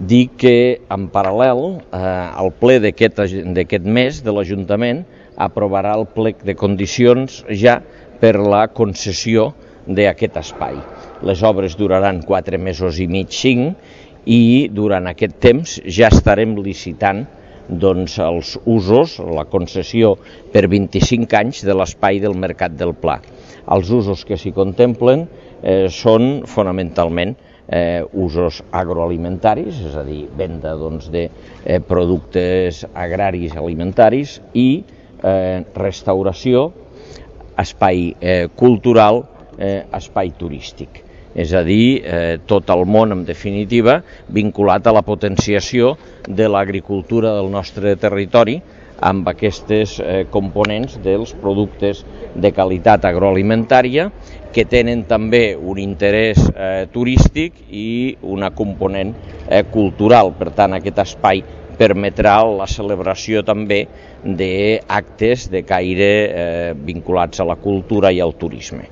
Dir que, en paral·lel, el ple d'aquest mes de l'Ajuntament aprovarà el plec de condicions ja per la concessió d'aquest espai. Les obres duraran 4 mesos i mig, 5, i durant aquest temps ja estarem licitant els usos, la concessió per 25 anys de l'espai del Mercat del Pla. Els usos que s'hi contemplen són fonamentalment usos agroalimentaris, és a dir, venda de productes agraris alimentaris, i restauració, espai cultural, espai turístic. És a dir, tot el món, en definitiva, vinculat a la potenciació de l'agricultura del nostre territori amb aquests components dels productes de qualitat agroalimentària que tenen també un interès turístic i una component cultural. Per tant, aquest espai permetrà la celebració també d'actes de caire vinculats a la cultura i al turisme.